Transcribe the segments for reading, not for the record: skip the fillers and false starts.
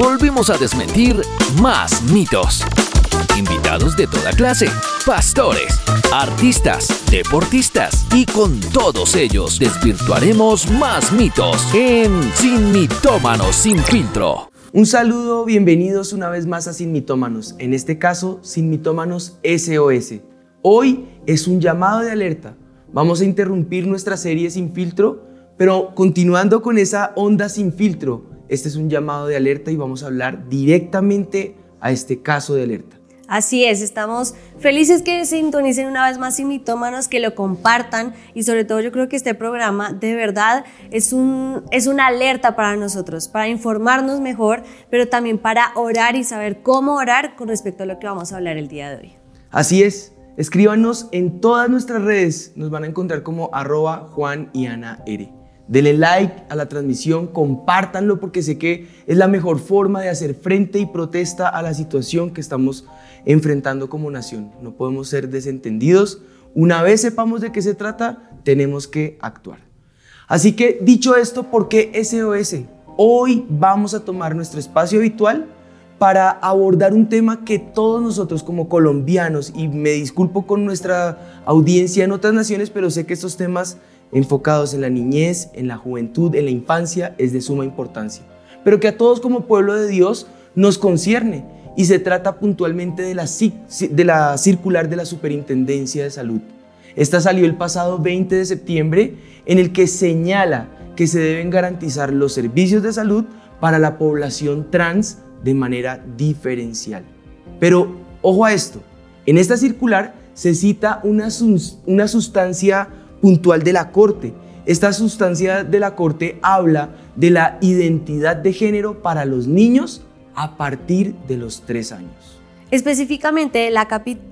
volvimos a desmentir más mitos. Invitados de toda clase, pastores, artistas, deportistas y con todos ellos desvirtuaremos más mitos en Sin Mitómanos Sin Filtro. Un saludo, bienvenidos una vez más a Sin Mitómanos, en este caso Sin Mitómanos SOS. Hoy es un llamado de alerta. Vamos a interrumpir nuestra serie Sin Filtro, pero continuando con esa onda sin filtro, este es un llamado de alerta y vamos a hablar directamente a este caso de alerta. Así es, estamos felices que sintonicen una vez más Sin Mitómanos, que lo compartan y sobre todo yo creo que este programa de verdad es una alerta para nosotros, para informarnos mejor, pero también para orar y saber cómo orar con respecto a lo que vamos a hablar el día de hoy. Así es, escríbanos en todas nuestras redes, nos van a encontrar como @JuanYAnaR. Denle like a la transmisión, compártanlo porque sé que es la mejor forma de hacer frente y protesta a la situación que estamos enfrentando como nación. No podemos ser desentendidos. Una vez sepamos de qué se trata, tenemos que actuar. Así que, dicho esto, ¿por qué SOS? Hoy vamos a tomar nuestro espacio habitual para abordar un tema que todos nosotros como colombianos, y me disculpo con nuestra audiencia en otras naciones, pero sé que estos temas enfocados en la niñez, en la juventud, en la infancia, es de suma importancia, pero que a todos como pueblo de Dios nos concierne, y se trata puntualmente de la circular de la Superintendencia de Salud. Esta salió el pasado 20 de septiembre, en el que señala que se deben garantizar los servicios de salud para la población trans de manera diferencial. Pero ojo a esto, en esta circular se cita una sustancia puntual de la Corte. Esta sustancia de la Corte habla de la identidad de género para los niños a partir de los 3 años. Específicamente, la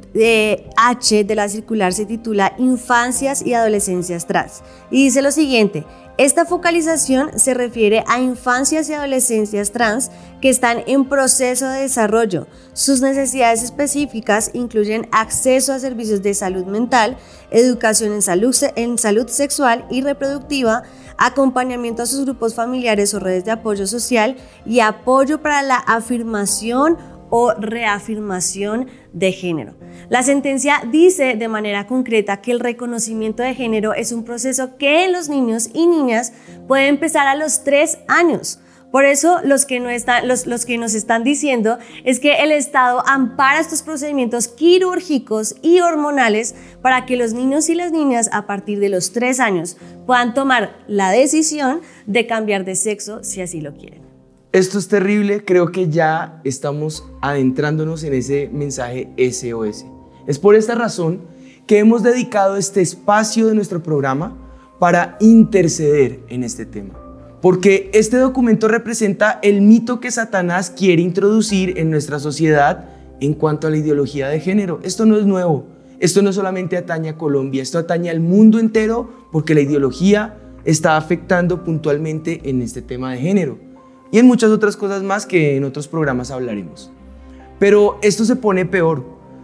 H de la circular se titula Infancias y Adolescencias Trans y dice lo siguiente: esta focalización se refiere a infancias y adolescencias trans que están en proceso de desarrollo. Sus necesidades específicas incluyen acceso a servicios de salud mental, educación en salud sexual y reproductiva, acompañamiento a sus grupos familiares o redes de apoyo social y apoyo para la afirmación o reafirmación de género. La sentencia dice de manera concreta que el reconocimiento de género es un proceso que en los niños y niñas puede empezar a los 3 años. Por eso lo que nos están diciendo es que el Estado ampara estos procedimientos quirúrgicos y hormonales para que los niños y las niñas a partir de los 3 años puedan tomar la decisión de cambiar de sexo si así lo quieren. Esto es terrible, creo que ya estamos adentrándonos en ese mensaje SOS. Es por esta razón que hemos dedicado este espacio de nuestro programa para interceder en este tema. Porque este documento representa el mito que Satanás quiere introducir en nuestra sociedad en cuanto a la ideología de género. Esto no es nuevo, esto no solamente atañe a Colombia, esto atañe al mundo entero porque la ideología está afectando puntualmente en este tema de género. Y en muchas otras cosas más que en otros programas hablaremos. Pero esto se pone peor.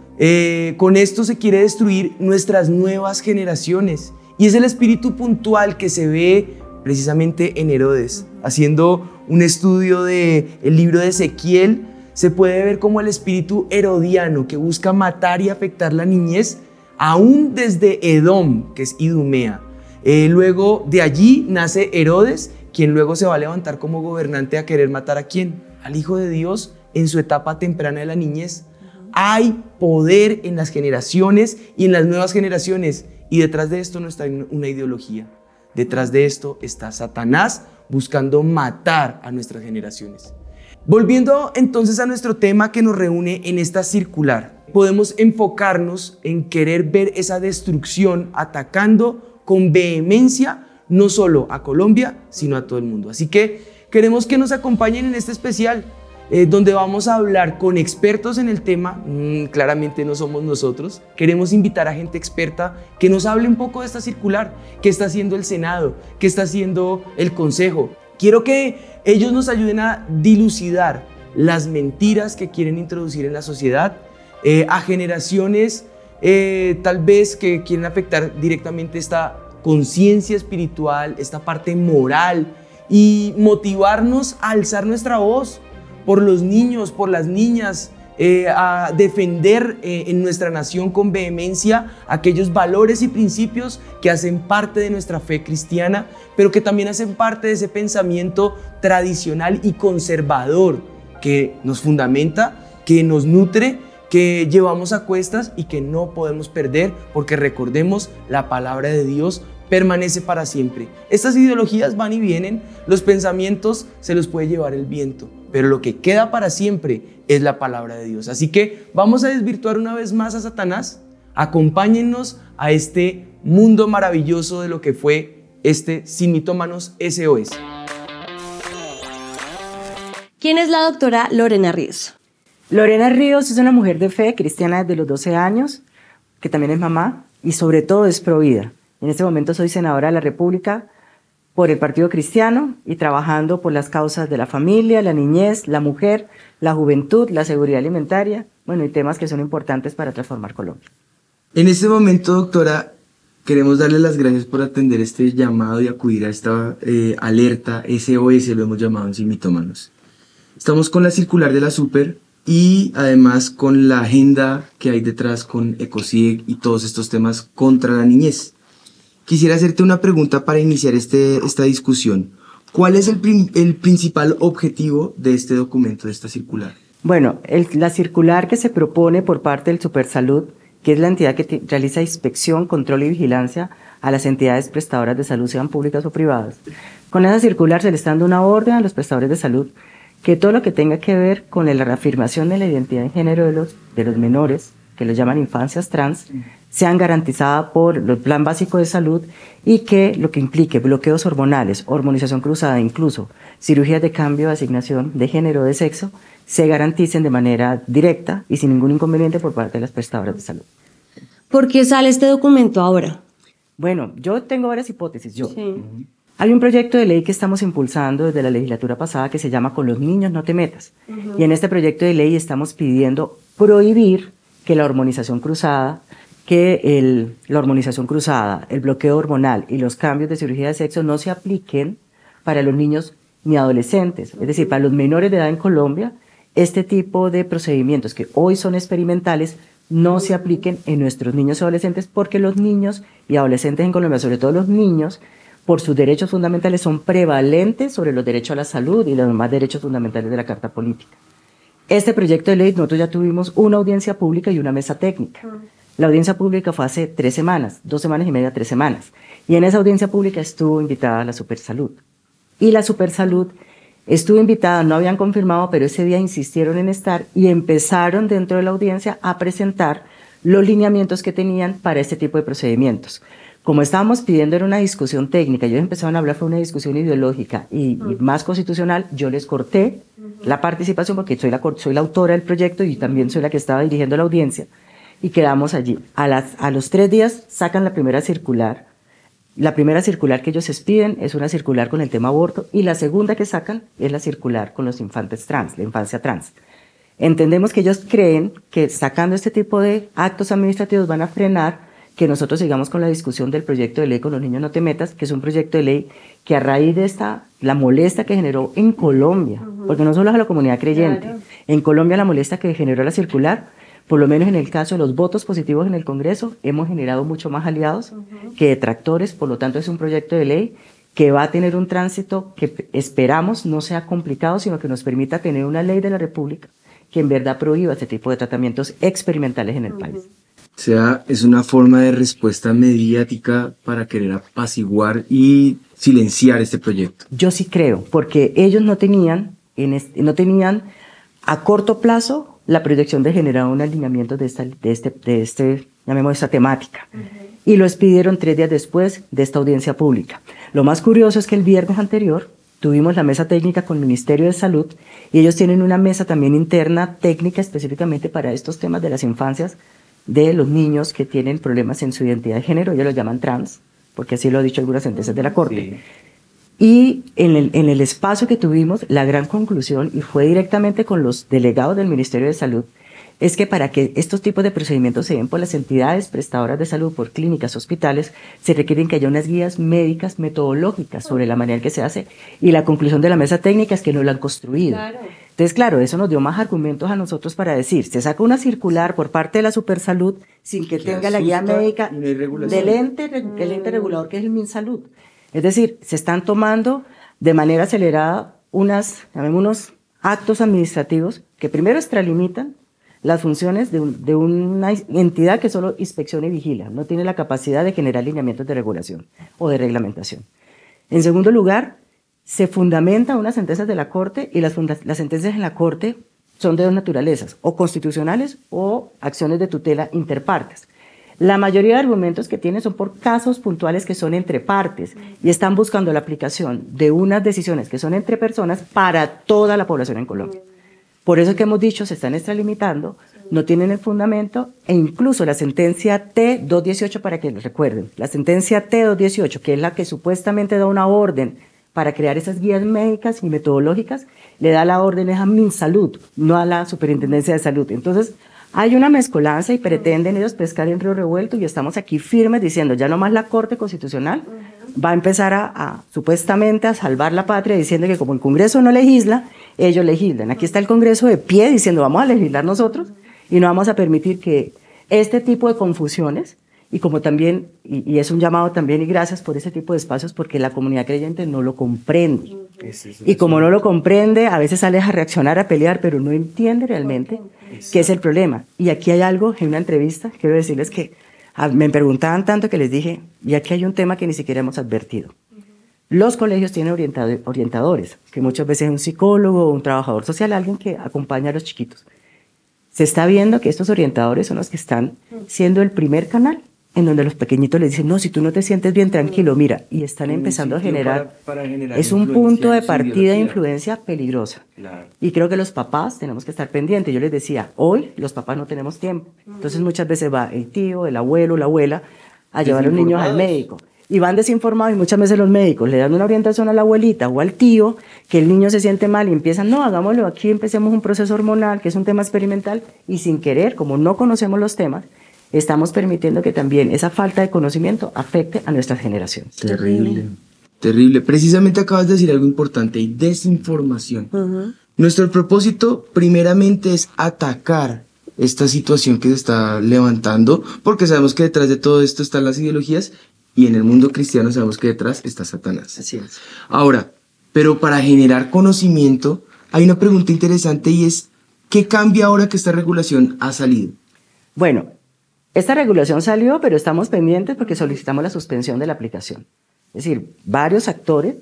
Con esto se quiere destruir nuestras nuevas generaciones. Y es el espíritu puntual que se ve precisamente en Herodes. Haciendo un estudio del libro de Ezequiel, se puede ver como el espíritu herodiano que busca matar y afectar la niñez, aún desde Edom, que es Idumea. Luego de allí nace Herodes, quien luego se va a levantar como gobernante a querer matar a ¿quién? Al Hijo de Dios en su etapa temprana de la niñez. Hay poder en las generaciones y en las nuevas generaciones, y detrás de esto no está una ideología. Detrás de esto está Satanás buscando matar a nuestras generaciones. Volviendo entonces a nuestro tema que nos reúne en esta circular, podemos enfocarnos en querer ver esa destrucción atacando con vehemencia no solo a Colombia, sino a todo el mundo. Así que queremos que nos acompañen en este especial, donde vamos a hablar con expertos en el tema. Claramente no somos nosotros. Queremos invitar a gente experta que nos hable un poco de esta circular, qué está haciendo el Senado, qué está haciendo el Consejo. Quiero que ellos nos ayuden a dilucidar las mentiras que quieren introducir en la sociedad, a generaciones tal vez que quieren afectar directamente esta conciencia espiritual, esta parte moral, y motivarnos a alzar nuestra voz por los niños, por las niñas, a defender en nuestra nación con vehemencia aquellos valores y principios que hacen parte de nuestra fe cristiana, pero que también hacen parte de ese pensamiento tradicional y conservador que nos fundamenta, que nos nutre, que llevamos a cuestas y que no podemos perder, porque recordemos, la palabra de Dios permanece para siempre. Estas ideologías van y vienen, los pensamientos se los puede llevar el viento, pero lo que queda para siempre es la palabra de Dios. Así que vamos a desvirtuar una vez más a Satanás. Acompáñennos a este mundo maravilloso de lo que fue este Sin Mitómanos SOS. ¿Quién es la doctora Lorena Ríos? Lorena Ríos es una mujer de fe cristiana desde los 12 años, que también es mamá y sobre todo es provida. En este momento soy senadora de la República por el Partido Cristiano y trabajando por las causas de la familia, la niñez, la mujer, la juventud, la seguridad alimentaria, y temas que son importantes para transformar Colombia. En este momento, doctora, queremos darle las gracias por atender este llamado y acudir a esta alerta SOS, lo hemos llamado en Sin Mitómanos. Estamos con la circular de la Super y además con la agenda que hay detrás con ECOSIG y todos estos temas contra la niñez. Quisiera hacerte una pregunta para iniciar esta discusión. ¿Cuál es el principal objetivo de este documento, de esta circular? Bueno, la circular que se propone por parte del Supersalud, que es la entidad que realiza inspección, control y vigilancia a las entidades prestadoras de salud, sean públicas o privadas. Con esa circular se le está dando una orden a los prestadores de salud que todo lo que tenga que ver con la reafirmación de la identidad de género de los menores, que los llaman infancias trans, sean garantizadas por el Plan Básico de Salud y que lo que implique bloqueos hormonales, hormonización cruzada, incluso cirugías de cambio de asignación de género o de sexo, se garanticen de manera directa y sin ningún inconveniente por parte de las prestadoras de salud. ¿Por qué sale este documento ahora? Bueno, yo tengo varias hipótesis. Sí. Hay un proyecto de ley que estamos impulsando desde la legislatura pasada que se llama Con los niños no te metas. Y en este proyecto de ley estamos pidiendo prohibir que la hormonización cruzada, el bloqueo hormonal y los cambios de cirugía de sexo no se apliquen para los niños ni adolescentes. Es decir, para los menores de edad en Colombia, este tipo de procedimientos que hoy son experimentales no se apliquen en nuestros niños y adolescentes, porque los niños y adolescentes en Colombia, sobre todo los niños, por sus derechos fundamentales son prevalentes sobre los derechos a la salud y los demás derechos fundamentales de la Carta Política. Este proyecto de ley, nosotros ya tuvimos una audiencia pública y una mesa técnica. La audiencia pública fue hace 3 semanas, 2 semanas y media, 3 semanas. Y en esa audiencia pública estuvo invitada la Supersalud. Y la Supersalud estuvo invitada, no habían confirmado, pero ese día insistieron en estar y empezaron dentro de la audiencia a presentar los lineamientos que tenían para este tipo de procedimientos. Como estábamos pidiendo era una discusión técnica, ellos empezaron a hablar, fue una discusión ideológica y más constitucional, yo les corté la participación porque soy la autora del proyecto y también soy la que estaba dirigiendo la audiencia, y quedamos allí. A los 3 días sacan la primera circular. La primera circular que ellos expiden es una circular con el tema aborto y la segunda que sacan es la circular con los infantes trans, la infancia trans. Entendemos que ellos creen que sacando este tipo de actos administrativos van a frenar que nosotros sigamos con la discusión del proyecto de ley Con los niños no te metas, que es un proyecto de ley que a raíz de la molestia que generó en Colombia, porque no solo es a la comunidad creyente, en Colombia la molestia que generó la circular, por lo menos en el caso de los votos positivos en el Congreso, hemos generado mucho más aliados que detractores, por lo tanto es un proyecto de ley que va a tener un tránsito que esperamos no sea complicado, sino que nos permita tener una ley de la República que en verdad prohíba este tipo de tratamientos experimentales en el país. O sea, es una forma de respuesta mediática para querer apaciguar y silenciar este proyecto. Yo sí creo, porque ellos no tenían a corto plazo la proyección de generar un alineamiento de esta temática. Y lo expidieron 3 días después de esta audiencia pública. Lo más curioso es que el viernes anterior tuvimos la mesa técnica con el Ministerio de Salud y ellos tienen una mesa también interna técnica específicamente para estos temas de las infancias de los niños que tienen problemas en su identidad de género, ellos lo llaman trans, porque así lo ha dicho algunas sentencias de la Corte. Sí. Y en el espacio que tuvimos, la gran conclusión, y fue directamente con los delegados del Ministerio de Salud, es que para que estos tipos de procedimientos se den por las entidades prestadoras de salud, por clínicas, hospitales, se requieren que haya unas guías médicas metodológicas sobre la manera en que se hace, y la conclusión de la mesa técnica es que no la han construido. Claro. Entonces, claro, eso nos dio más argumentos a nosotros para decir, se saca una circular por parte de la Supersalud sin que tenga la guía médica del ente regulador que es el MinSalud. Es decir, se están tomando de manera acelerada unos actos administrativos que primero extralimitan las funciones de una entidad que solo inspecciona y vigila, no tiene la capacidad de generar lineamientos de regulación o de reglamentación. En segundo lugar, se fundamenta unas sentencias de la Corte y las sentencias en la Corte son de dos naturalezas, o constitucionales o acciones de tutela interpartes. La mayoría de argumentos que tienen son por casos puntuales que son entre partes y están buscando la aplicación de unas decisiones que son entre personas para toda la población en Colombia. Por eso es que hemos dicho, se están extralimitando, no tienen el fundamento, e incluso la sentencia T-218, para que lo recuerden, la sentencia T-218, que es la que supuestamente da una orden para crear esas guías médicas y metodológicas, le da la orden a MinSalud, no a la Superintendencia de Salud. Entonces, hay una mezcolanza y pretenden ellos pescar en río revuelto y estamos aquí firmes diciendo, ya nomás la Corte Constitucional va a empezar supuestamente a salvar la patria diciendo que como el Congreso no legisla, ellos legislan. Aquí está el Congreso de pie diciendo, vamos a legislar nosotros y no vamos a permitir que este tipo de confusiones, y como también, y es un llamado también, y gracias por ese tipo de espacios, porque la comunidad creyente no lo comprende. Y como no lo comprende, a veces sale a reaccionar, a pelear, pero no entiende realmente qué es el problema. Y aquí hay algo, en una entrevista, quiero decirles que me preguntaban tanto que les dije, y aquí hay un tema que ni siquiera hemos advertido. Los colegios tienen orientadores, que muchas veces es un psicólogo, un trabajador social, alguien que acompaña a los chiquitos. Se está viendo que estos orientadores son los que están siendo el primer canal en donde los pequeñitos les dicen, no, si tú no te sientes bien, tranquilo, mira, y están empezando a generar, es un punto de partida de influencia peligrosa. Claro. Y creo que los papás tenemos que estar pendientes. Yo les decía, hoy los papás no tenemos tiempo, entonces muchas veces va el tío, el abuelo, la abuela, a llevar a los niños al médico. Y van desinformados y muchas veces los médicos le dan una orientación a la abuelita o al tío, que el niño se siente mal y empiezan, no, hagámoslo aquí, empecemos un proceso hormonal, que es un tema experimental, y sin querer, como no conocemos los temas, estamos permitiendo que también esa falta de conocimiento afecte a nuestras generaciones. Terrible, terrible. Precisamente acabas de decir algo importante, y desinformación. Nuestro propósito primeramente es atacar esta situación que se está levantando, porque sabemos que detrás de todo esto están las ideologías, y en el mundo cristiano sabemos que detrás está Satanás. Así es. Ahora, pero para generar conocimiento, hay una pregunta interesante y es, ¿qué cambia ahora que esta regulación ha salido? Bueno, esta regulación salió, pero estamos pendientes porque solicitamos la suspensión de la aplicación. Es decir, varios actores,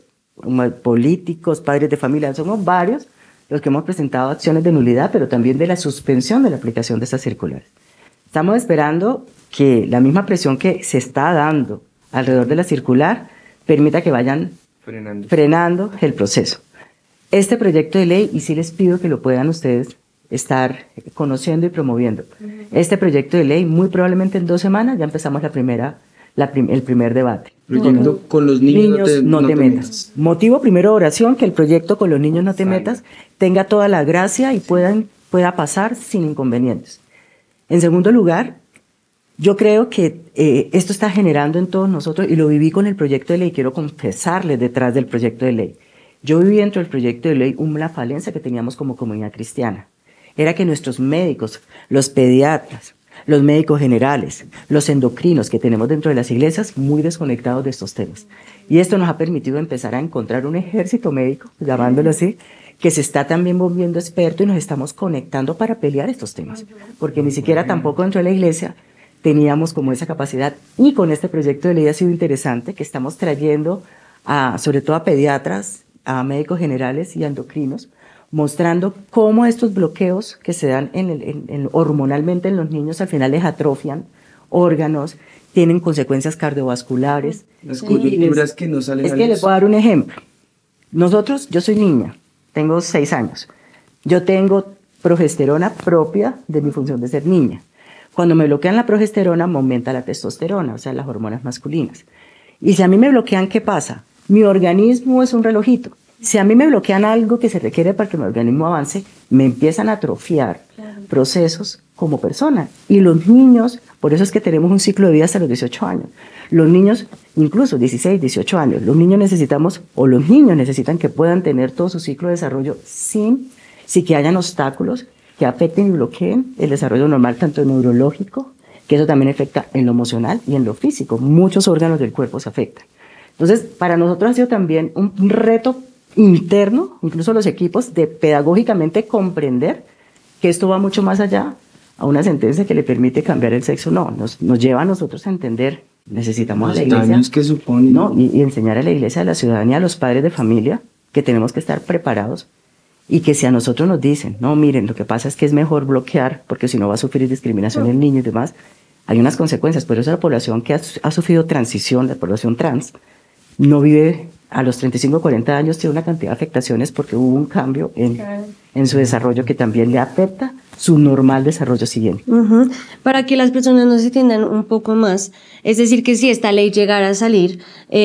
políticos, padres de familia, somos varios los que hemos presentado acciones de nulidad, pero también de la suspensión de la aplicación de estas circulares. Estamos esperando que la misma presión que se está dando alrededor de la circular permita que vayan frenando el proceso. Este proyecto de ley, y sí les pido que lo puedan ustedes estar conociendo y promoviendo. Este proyecto de ley, muy probablemente en 2 semanas ya empezamos el primer debate. Proyecto con los niños no te metas. Motivo primero de oración, que el proyecto con los niños no te metas tenga toda la gracia y pueda pasar sin inconvenientes. En segundo lugar, yo creo que esto está generando en todos nosotros, y lo viví con el proyecto de ley, quiero confesarles detrás del proyecto de ley. Yo viví dentro del proyecto de ley una falencia que teníamos como comunidad cristiana. Era que nuestros médicos, los pediatras, los médicos generales, los endocrinos que tenemos dentro de las iglesias, muy desconectados de estos temas. Y esto nos ha permitido empezar a encontrar un ejército médico, llamándolo así, que se está también volviendo experto y nos estamos conectando para pelear estos temas. Porque ni siquiera tampoco dentro de la iglesia teníamos como esa capacidad. Y con este proyecto de ley ha sido interesante que estamos trayendo sobre todo a pediatras, a médicos generales y a endocrinos, mostrando cómo estos bloqueos que se dan hormonalmente en los niños al final les atrofian órganos, tienen consecuencias cardiovasculares. Las coyunturas que no salen a luz. Es que les voy a dar un ejemplo. Yo soy niña, tengo 6 años. Yo tengo progesterona propia de mi función de ser niña. Cuando me bloquean la progesterona, me aumenta la testosterona, o sea, las hormonas masculinas. Y si a mí me bloquean, ¿qué pasa? Mi organismo es un relojito. Si a mí me bloquean algo que se requiere para que mi organismo avance, me empiezan a atrofiar procesos como persona. Y los niños, por eso es que tenemos un ciclo de vida hasta los 18 años. Los niños, incluso 16, 18 años, los niños necesitan que puedan tener todo su ciclo de desarrollo sin sí que hayan obstáculos que afecten y bloqueen el desarrollo normal, tanto neurológico, que eso también afecta en lo emocional y en lo físico. Muchos órganos del cuerpo se afectan. Entonces, para nosotros ha sido también un reto interno, incluso los equipos, de pedagógicamente comprender que esto va mucho más allá a una sentencia que le permite cambiar el sexo. No, nos lleva a nosotros a entender, necesitamos a la iglesia, que supone, ¿no? Y enseñar a la iglesia, a la ciudadanía, a los padres de familia, que tenemos que estar preparados y que si a nosotros nos dicen, no, miren, lo que pasa es que es mejor bloquear, porque si no va a sufrir discriminación el niño y demás, hay unas consecuencias. Por eso la población que ha sufrido transición, la población trans, no vive a los 35 o 40 años, tiene una cantidad de afectaciones porque hubo un cambio en su desarrollo que también le afecta su normal desarrollo siguiente. Para que las personas no se entiendan un poco más, es decir, que si esta ley llegara a salir,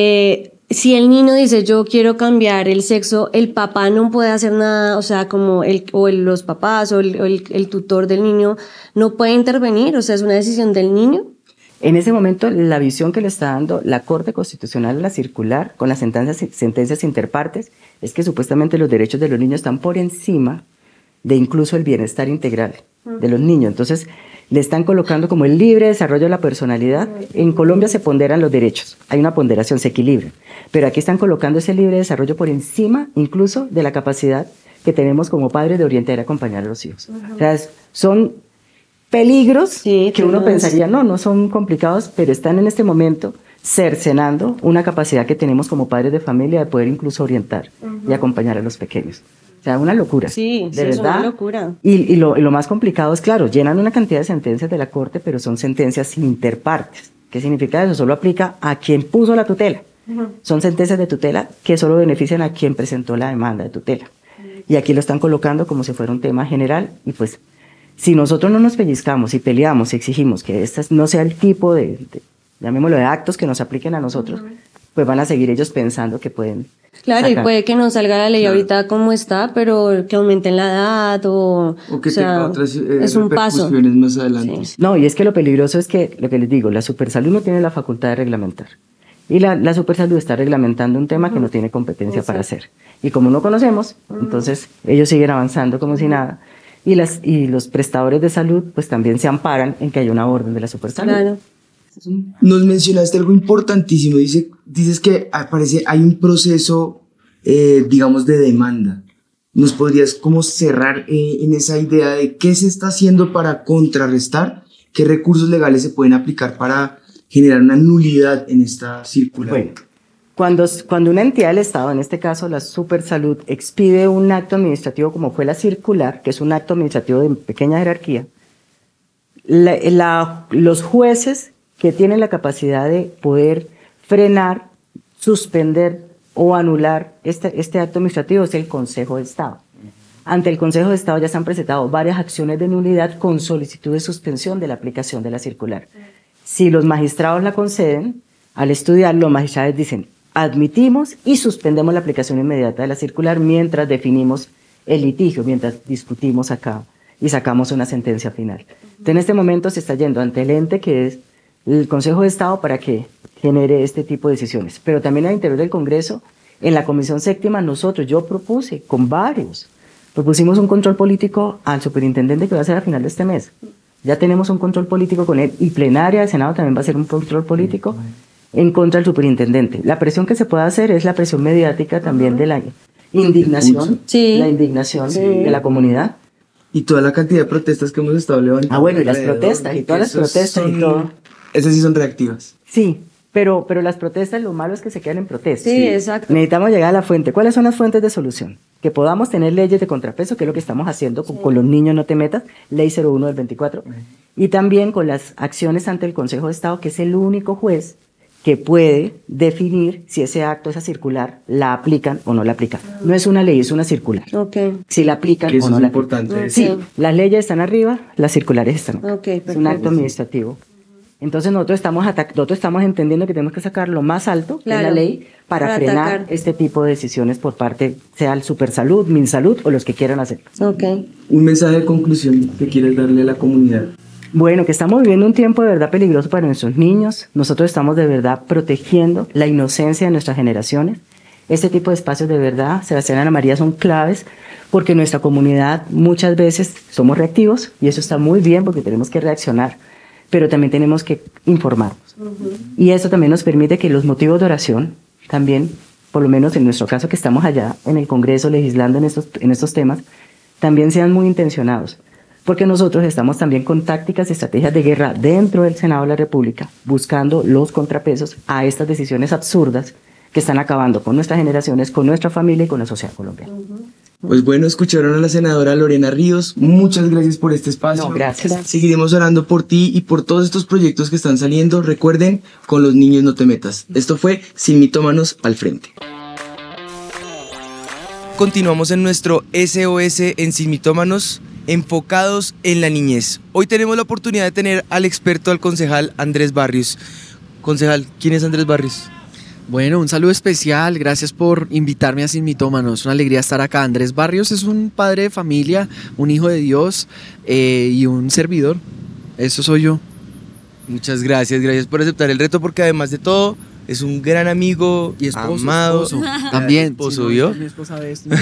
si el niño dice yo quiero cambiar el sexo, el papá no puede hacer nada, o sea, como los papás o el tutor del niño no puede intervenir, o sea, es una decisión del niño. En ese momento, la visión que le está dando la Corte Constitucional a la circular, con las sentencias interpartes, es que supuestamente los derechos de los niños están por encima de incluso el bienestar integral de los niños. Entonces, le están colocando como el libre desarrollo de la personalidad. En Colombia se ponderan los derechos, hay una ponderación, se equilibra, pero aquí están colocando ese libre desarrollo por encima incluso de la capacidad que tenemos como padres de orientar y acompañar a los hijos. O sea, son peligros que uno pensaría, no son complicados, pero están en este momento cercenando una capacidad que tenemos como padres de familia de poder incluso orientar y acompañar a los pequeños. O sea, una locura. Sí, de verdad. Es una locura. Y lo más complicado es, claro, llenan una cantidad de sentencias de la Corte, pero son sentencias interpartes. ¿Qué significa eso? Solo aplica a quien puso la tutela. Son sentencias de tutela que solo benefician a quien presentó la demanda de tutela. Y aquí lo están colocando como si fuera un tema general y pues si nosotros no nos pellizcamos y peleamos y exigimos que este no sea el tipo llamémoslo de actos que nos apliquen a nosotros, pues van a seguir ellos pensando que pueden Claro, sacar. Y puede que no salga la ley ahorita como está, pero que aumenten la edad o que tenga otras es un paso más adelante. Sí. No, y es que lo peligroso es que, lo que les digo, la Supersalud no tiene la facultad de reglamentar. Y la Supersalud está reglamentando un tema que no tiene competencia para hacer. Y como no conocemos, entonces ellos siguen avanzando como si nada. Y los prestadores de salud pues también se amparan en que haya una orden de la Supersalud. Claro. Nos mencionaste algo importantísimo, dices que hay un proceso, digamos, de demanda. ¿Nos podrías como cerrar en esa idea de qué se está haciendo para contrarrestar, qué recursos legales se pueden aplicar para generar una nulidad en esta circular? Bueno, cuando una entidad del Estado, en este caso la Supersalud, expide un acto administrativo como fue la circular, que es un acto administrativo de pequeña jerarquía, los jueces que tienen la capacidad de poder frenar, suspender o anular este acto administrativo es el Consejo de Estado. Ante el Consejo de Estado ya se han presentado varias acciones de nulidad con solicitud de suspensión de la aplicación de la circular. Si los magistrados la conceden, al estudiar, los magistrados dicen, admitimos y suspendemos la aplicación inmediata de la circular mientras definimos el litigio, mientras discutimos acá y sacamos una sentencia final. Entonces, en este momento se está yendo ante el ente que es el Consejo de Estado para que genere este tipo de decisiones. Pero también al interior del Congreso, en la Comisión Séptima, yo propuse con varios, propusimos un control político al superintendente que va a ser a final de este mes. Ya tenemos un control político con él y plenaria del Senado también va a ser un control político en contra del superintendente. La presión que se puede hacer es la presión mediática también de la indignación, la indignación de la comunidad. Y toda la cantidad de protestas que hemos estado levantando. Ah, bueno, y las protestas, y todas las protestas y todo. Esas sí son reactivas. Sí, pero las protestas, lo malo es que se quedan en protestas. Sí, exacto. Necesitamos llegar a la fuente. ¿Cuáles son las fuentes de solución? Que podamos tener leyes de contrapeso, que es lo que estamos haciendo con los niños no te metas, ley 01 del 24, y también con las acciones ante el Consejo de Estado, que es el único juez que puede definir si ese acto, esa circular, la aplican o no la aplican. No es una ley, es una circular. Okay. Si la aplican Eso o no es la importante. aplican. Sí, las leyes están arriba, las circulares están abajo. Okay, es un acto administrativo. Entonces nosotros estamos entendiendo que tenemos que sacar lo más alto de la ley para frenar atacar este tipo de decisiones por parte, sea el Supersalud, Minsalud o los que quieran hacer. Okay. Un mensaje de conclusión que quieres darle a la comunidad. Bueno, que estamos viviendo un tiempo de verdad peligroso para nuestros niños. Nosotros estamos de verdad protegiendo la inocencia de nuestras generaciones. Este tipo de espacios de verdad, Sebastián y Ana María, son claves porque nuestra comunidad muchas veces somos reactivos y eso está muy bien porque tenemos que reaccionar, pero también tenemos que informarnos. Y eso también nos permite que los motivos de oración también, por lo menos en nuestro caso que estamos allá en el Congreso legislando en estos temas, también sean muy intencionados. Porque nosotros estamos también con tácticas y estrategias de guerra dentro del Senado de la República, buscando los contrapesos a estas decisiones absurdas que están acabando con nuestras generaciones, con nuestra familia y con la sociedad colombiana. Pues bueno, escucharon a la senadora Lorena Ríos. Muchas gracias por este espacio. No, gracias. Seguiremos orando por ti y por todos estos proyectos que están saliendo. Recuerden, con los niños no te metas. Esto fue Sin Mitómanos al Frente. Continuamos en nuestro SOS en Sin Mitómanos, enfocados en la niñez. Hoy tenemos la oportunidad de tener al experto, al concejal Andrés Barrios. Concejal, ¿quién es Andrés Barrios? Bueno, un saludo especial, gracias por invitarme a Sin Mitómanos, una alegría estar acá. Andrés Barrios es un padre de familia, un hijo de Dios y un servidor, eso soy yo. Muchas gracias por aceptar el reto, porque además de todo es un gran amigo Y esposo, amado. esposo. También. Esposo, Si ¿vio? mi esposa ve esto.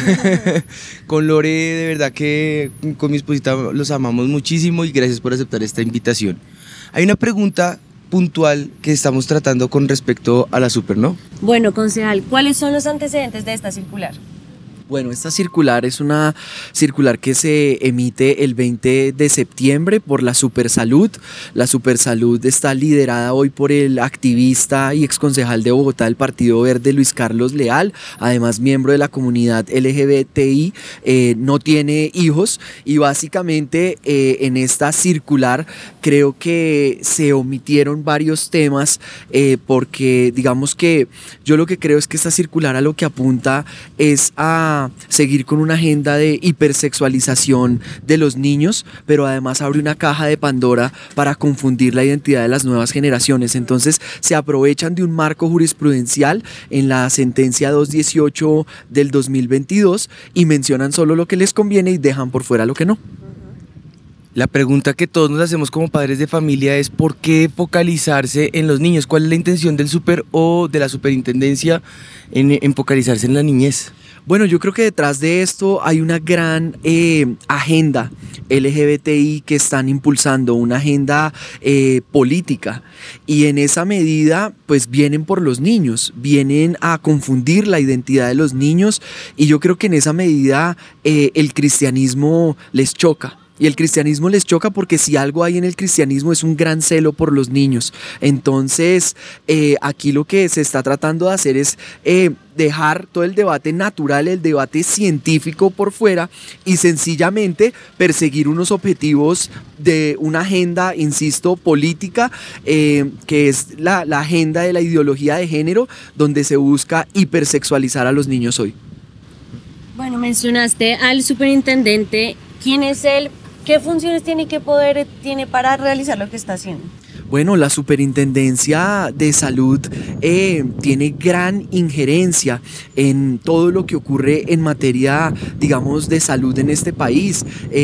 Con Lore, de verdad que con mi esposita los amamos muchísimo y gracias por aceptar esta invitación. Hay una pregunta puntual que estamos tratando con respecto a la Super, ¿no? Bueno, concejal, ¿cuáles son los antecedentes de esta circular? Bueno, esta circular es una circular que se emite el 20 de septiembre por la Supersalud. La Supersalud está liderada hoy por el activista y exconcejal de Bogotá del Partido Verde, Luis Carlos Leal, además miembro de la comunidad LGBTI, no tiene hijos y básicamente en esta circular creo que se omitieron varios temas porque digamos que yo lo que creo es que esta circular a lo que apunta es a seguir con una agenda de hipersexualización de los niños, pero además abre una caja de Pandora para confundir la identidad de las nuevas generaciones. Entonces se aprovechan de un marco jurisprudencial en la sentencia 218 del 2022 y mencionan solo lo que les conviene y dejan por fuera lo que no. La pregunta que todos nos hacemos como padres de familia es ¿por qué focalizarse en los niños? ¿Cuál es la intención del Super o de la superintendencia en focalizarse en la niñez? Bueno, yo creo que detrás de esto hay una gran agenda LGBTI que están impulsando, una agenda política, y en esa medida pues vienen por los niños, vienen a confundir la identidad de los niños, y yo creo que en esa medida el cristianismo les choca. Y el cristianismo les choca porque si algo hay en el cristianismo es un gran celo por los niños. Entonces, aquí lo que se está tratando de hacer es dejar todo el debate natural, el debate científico por fuera y sencillamente perseguir unos objetivos de una agenda, insisto, política, que es la agenda de la ideología de género, donde se busca hipersexualizar a los niños hoy. Bueno, mencionaste al superintendente. ¿Quién es él? ¿Qué funciones tiene y qué poder tiene para realizar lo que está haciendo? Bueno, la Superintendencia de Salud tiene gran injerencia en todo lo que ocurre en materia, digamos, de salud en este país.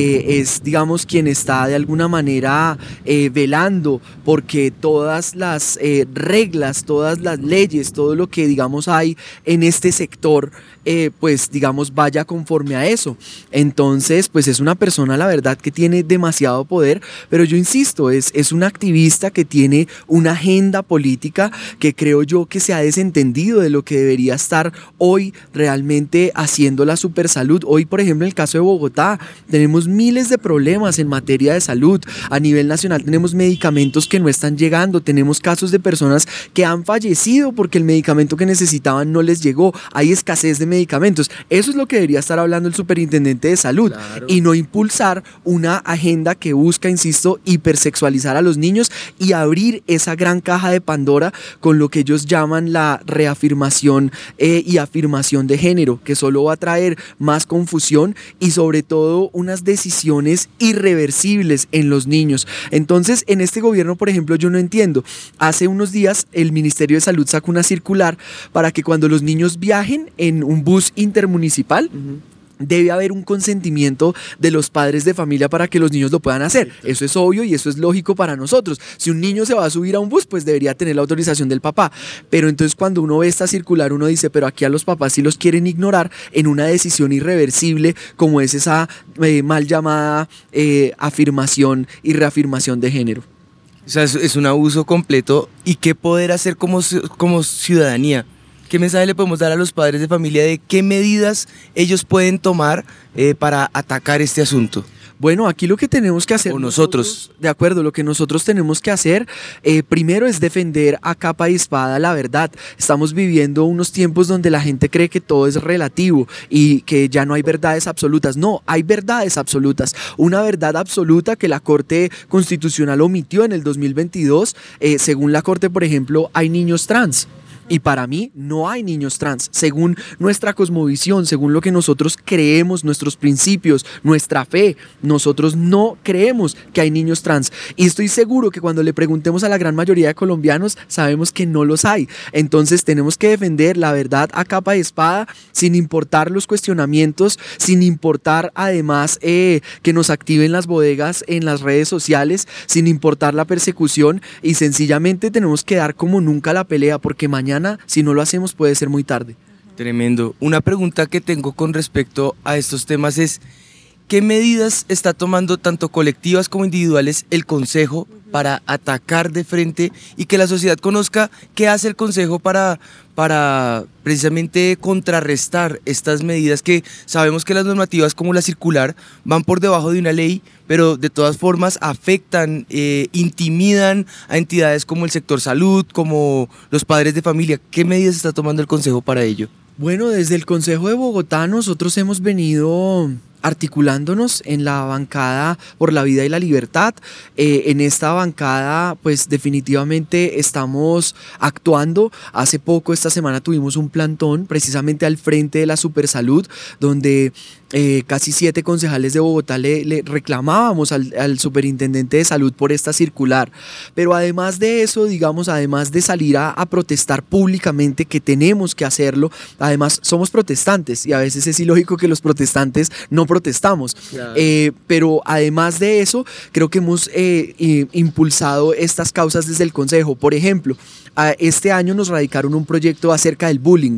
Es, digamos, quien está de alguna manera velando porque todas las reglas, todas las leyes, todo lo que, digamos, hay en este sector, pues, digamos, vaya conforme a eso. Entonces, pues es una persona, la verdad, que tiene demasiado poder, pero yo insisto, es una activista que tiene una agenda política que creo yo que se ha desentendido de lo que debería estar hoy realmente haciendo la Supersalud. Hoy, por ejemplo, en el caso de Bogotá, tenemos miles de problemas en materia de salud. A nivel nacional tenemos medicamentos que no están llegando, tenemos casos de personas que han fallecido porque el medicamento que necesitaban no les llegó. Hay escasez de medicamentos. Eso es lo que debería estar hablando el superintendente de salud, claro, y no impulsar una agenda que busca, insisto, hipersexualizar a los niños y abrir esa gran caja de Pandora con lo que ellos llaman la reafirmación y afirmación de género, que solo va a traer más confusión y sobre todo unas decisiones irreversibles en los niños. Entonces, en este gobierno, por ejemplo, yo no entiendo. Hace unos días el Ministerio de Salud sacó una circular para que cuando los niños viajen en un bus intermunicipal, debe haber un consentimiento de los padres de familia para que los niños lo puedan hacer. Eso es obvio y eso es lógico para nosotros. Si un niño se va a subir a un bus, pues debería tener la autorización del papá. Pero entonces cuando uno ve esta circular, uno dice, pero aquí a los papás sí los quieren ignorar en una decisión irreversible como es esa mal llamada afirmación y reafirmación de género. O sea, es un abuso completo. ¿Y qué poder hacer como ciudadanía? ¿Qué mensaje le podemos dar a los padres de familia de qué medidas ellos pueden tomar para atacar este asunto? Bueno, aquí lo que tenemos que hacer... O nosotros. De acuerdo, lo que nosotros tenemos que hacer primero es defender a capa y espada la verdad. Estamos viviendo unos tiempos donde la gente cree que todo es relativo y que ya no hay verdades absolutas. No, hay verdades absolutas. Una verdad absoluta que la Corte Constitucional omitió en el 2022. Según la Corte, por ejemplo, hay niños trans. Y para mí no hay niños trans, según nuestra cosmovisión, según lo que nosotros creemos, nuestros principios, nuestra fe, nosotros no creemos que hay niños trans. Y estoy seguro que cuando le preguntemos a la gran mayoría de colombianos, sabemos que no los hay. Entonces tenemos que defender la verdad a capa y espada, sin importar los cuestionamientos, sin importar además que nos activen las bodegas en las redes sociales, sin importar la persecución, y sencillamente tenemos que dar como nunca la pelea, porque mañana, si no lo hacemos, puede ser muy tarde. Tremendo. Una pregunta que tengo con respecto a estos temas es, ¿qué medidas está tomando tanto colectivas como individuales el Consejo para atacar de frente y que la sociedad conozca qué hace el Consejo para precisamente contrarrestar estas medidas que sabemos que las normativas como la circular van por debajo de una ley, pero de todas formas afectan, intimidan a entidades como el sector salud, como los padres de familia? ¿Qué medidas está tomando el Consejo para ello? Bueno, desde el Consejo de Bogotá nosotros hemos venido articulándonos en la bancada por la vida y la libertad. En esta bancada pues definitivamente estamos actuando. Hace poco, esta semana, tuvimos un plantón precisamente al frente de la Supersalud, donde casi 7 concejales de Bogotá le reclamábamos al superintendente de salud por esta circular. Pero además de eso, digamos, además de salir a protestar públicamente, que tenemos que hacerlo, además somos protestantes y a veces es ilógico que los protestantes no protestamos. Claro. Pero además de eso, creo que hemos impulsado estas causas desde el Consejo. Por ejemplo, este año nos radicaron un proyecto acerca del bullying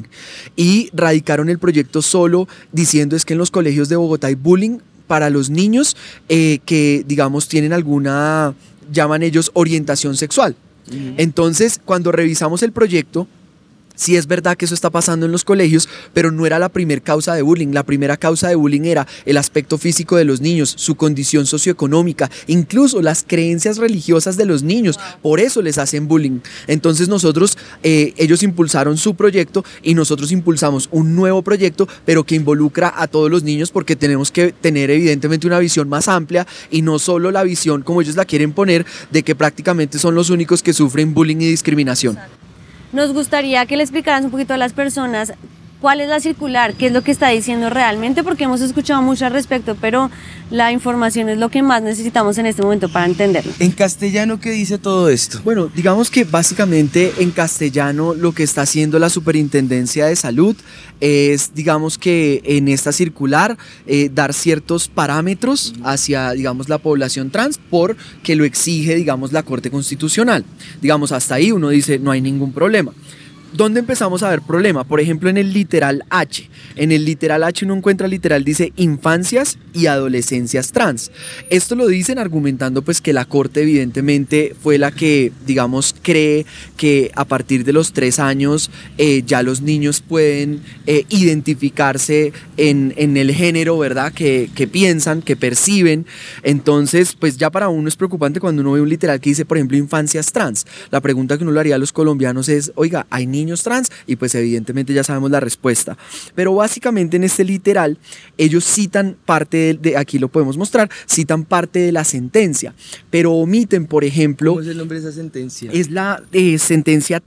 y radicaron el proyecto solo diciendo es que en los colegios de Bogotá hay bullying para los niños que, digamos, tienen alguna, llaman ellos, orientación sexual. Entonces, cuando revisamos el proyecto, sí es verdad que eso está pasando en los colegios, pero no era la primera causa de bullying. La primera causa de bullying era el aspecto físico de los niños, su condición socioeconómica, incluso las creencias religiosas de los niños. Por eso les hacen bullying. Entonces nosotros, ellos impulsaron su proyecto y nosotros impulsamos un nuevo proyecto, pero que involucra a todos los niños, porque tenemos que tener evidentemente una visión más amplia y no solo la visión como ellos la quieren poner de que prácticamente son los únicos que sufren bullying y discriminación. Nos gustaría que le explicaras un poquito a las personas cuál es la circular, qué es lo que está diciendo realmente, porque hemos escuchado mucho al respecto, pero la información es lo que más necesitamos en este momento para entenderlo. ¿En castellano qué dice todo esto? Bueno, digamos que básicamente en castellano lo que está haciendo la Superintendencia de Salud es, digamos que en esta circular, dar ciertos parámetros hacia, digamos, la población trans porque lo exige, digamos, la Corte Constitucional. Digamos, hasta ahí uno dice no hay ningún problema. ¿Dónde empezamos a ver problema? Por ejemplo, en el literal H. En el literal H uno encuentra literal, dice infancias y adolescencias trans. Esto lo dicen argumentando pues que la Corte evidentemente fue la que, digamos, cree que a partir de los 3 años ya los niños pueden identificarse en el género, ¿verdad? Que piensan, que perciben. Entonces, pues ya para uno es preocupante cuando uno ve un literal que dice, por ejemplo, infancias trans. La pregunta que uno le haría a los colombianos es, oiga, ¿hay niños trans? Y pues evidentemente ya sabemos la respuesta. Pero básicamente en este literal ellos citan parte de aquí lo podemos mostrar, citan parte de la sentencia, pero omiten, por ejemplo... ¿Cómo es el nombre de esa sentencia? Es la sentencia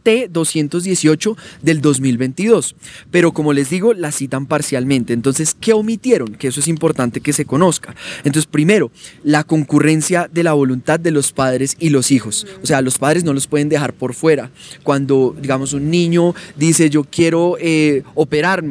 T-218 del 2022, pero como les digo, la citan parcialmente. Entonces, ¿qué omitieron? Que eso es importante que se conozca. Entonces, primero, la concurrencia de la voluntad de los padres y los hijos. O sea, los padres no los pueden dejar por fuera. Cuando, digamos, un niño dice yo quiero operarme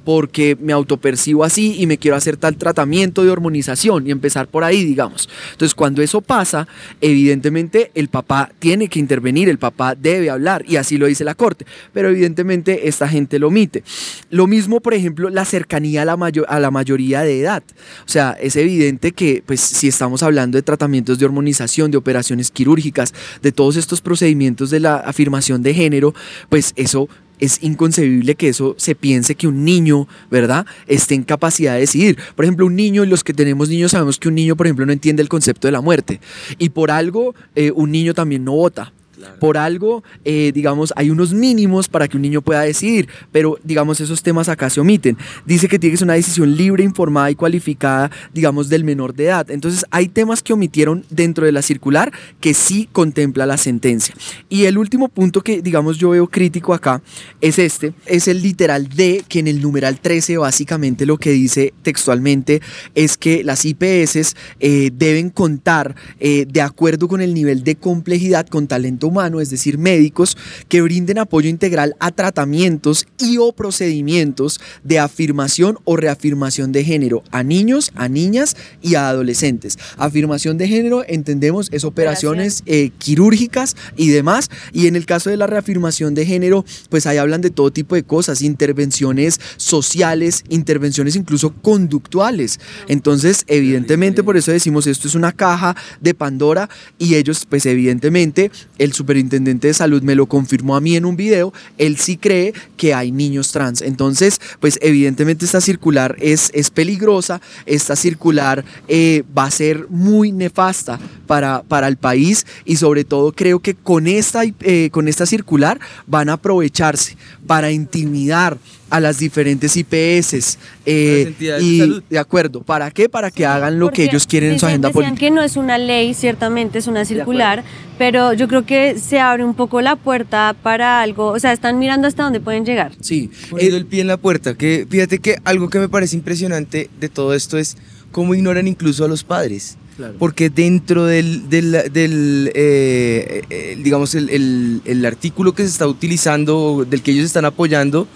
porque me autopercibo así y me quiero hacer tal tratamiento de hormonización y empezar por ahí, digamos. Entonces, cuando eso pasa, evidentemente el papá tiene que intervenir, el papá debe hablar y así lo dice la corte, pero evidentemente esta gente lo omite. Lo mismo, por ejemplo, la cercanía a la mayoría de edad. O sea, es evidente que pues, si estamos hablando de tratamientos de hormonización, de operaciones quirúrgicas, de todos estos procedimientos de la afirmación de género, pues eso es inconcebible que eso se piense que un niño, ¿verdad?, esté en capacidad de decidir. Por ejemplo, un niño, y los que tenemos niños sabemos que un niño, por ejemplo, no entiende el concepto de la muerte. Y por algo, un niño también no vota. Por algo, digamos, hay unos mínimos para que un niño pueda decidir, pero, digamos, esos temas acá se omiten. Dice que tiene que ser una decisión libre, informada y cualificada, digamos, del menor de edad. Entonces, hay temas que omitieron dentro de la circular que sí contempla la sentencia. Y el último punto que, digamos, yo veo crítico acá es es el literal D, que en el numeral 13 básicamente lo que dice textualmente es que las IPS deben contar de acuerdo con el nivel de complejidad con talento humano, es decir, médicos que brinden apoyo integral a tratamientos y o procedimientos de afirmación o reafirmación de género a niños, a niñas y a adolescentes. Afirmación de género, entendemos, es operaciones quirúrgicas y demás, y en el caso de la reafirmación de género, pues ahí hablan de todo tipo de cosas, intervenciones sociales, intervenciones incluso conductuales. Entonces, evidentemente, por eso decimos, esto es una caja de Pandora, y ellos, pues evidentemente, el superintendente de salud me lo confirmó a mí en un video, él sí cree que hay niños trans. Entonces, pues evidentemente esta circular es peligrosa, esta circular va a ser muy nefasta para el país, y sobre todo creo que con esta circular van a aprovecharse para intimidar a las diferentes IPS y de acuerdo, ¿para qué? Para que hagan lo que ellos quieren en su agenda política. Que no es una ley, ciertamente es una circular, pero yo creo que se abre un poco la puerta para algo, o sea, están mirando hasta dónde pueden llegar. Sí, poniendo el pie en la puerta, que fíjate que algo que me parece impresionante de todo esto es cómo ignoran incluso a los padres. Claro. Porque dentro digamos, el artículo que se está utilizando, del que ellos están apoyando,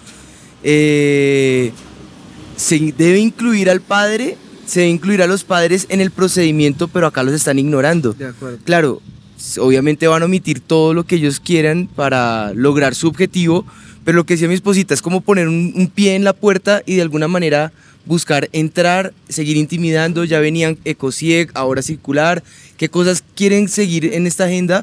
se debe incluir al padre, se debe incluir a los padres en el procedimiento, pero acá los están ignorando. De acuerdo. Claro, obviamente van a omitir todo lo que ellos quieran para lograr su objetivo, pero lo que decía mi esposita es como poner un pie en la puerta y de alguna manera buscar entrar, seguir intimidando. Ya venían Ecosieg, ahora circular, qué cosas quieren seguir en esta agenda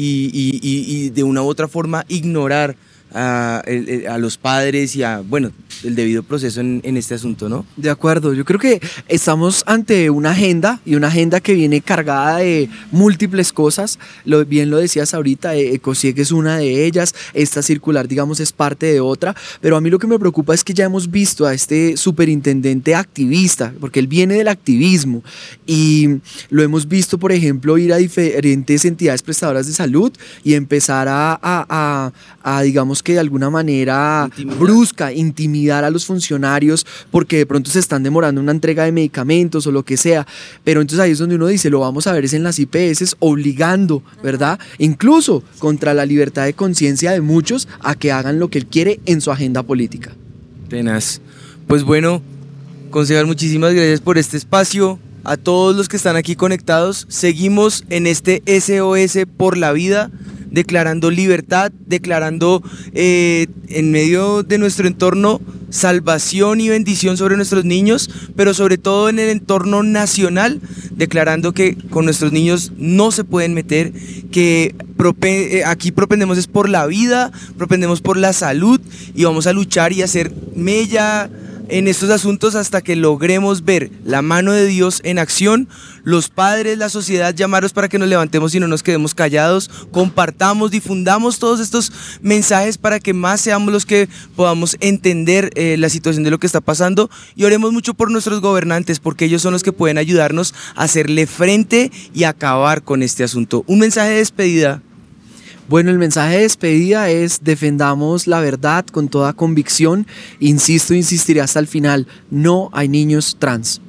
y de una u otra forma ignorar a los padres y a, bueno, el debido proceso en este asunto, ¿no? De acuerdo, yo creo que estamos ante una agenda, y una agenda que viene cargada de múltiples cosas. Bien lo decías ahorita, Ecosieg es una de ellas, esta circular, digamos, es parte de otra, pero a mí lo que me preocupa es que ya hemos visto a este superintendente activista, porque él viene del activismo, y lo hemos visto, por ejemplo, ir a diferentes entidades prestadoras de salud y empezar a digamos que de alguna manera brusca, intimidar a los funcionarios porque de pronto se están demorando una entrega de medicamentos o lo que sea, pero entonces ahí es donde uno dice, lo vamos a ver es en las IPS obligando, ¿verdad? Incluso contra la libertad de conciencia de muchos a que hagan lo que él quiere en su agenda política. Tenaz. Pues bueno, concejal, muchísimas gracias por este espacio. A todos los que están aquí conectados, seguimos en este SOS por la vida, declarando libertad, declarando en medio de nuestro entorno salvación y bendición sobre nuestros niños, pero sobre todo en el entorno nacional, declarando que con nuestros niños no se pueden meter, que aquí propendemos es por la vida, propendemos por la salud, y vamos a luchar y hacer mella en estos asuntos hasta que logremos ver la mano de Dios en acción. Los padres, la sociedad, llamaros para que nos levantemos y no nos quedemos callados, compartamos, difundamos todos estos mensajes para que más seamos los que podamos entender la situación de lo que está pasando, y oremos mucho por nuestros gobernantes, porque ellos son los que pueden ayudarnos a hacerle frente y acabar con este asunto. Un mensaje de despedida. Bueno, el mensaje de despedida es: defendamos la verdad con toda convicción. Insisto, insistiré hasta el final, no hay niños trans.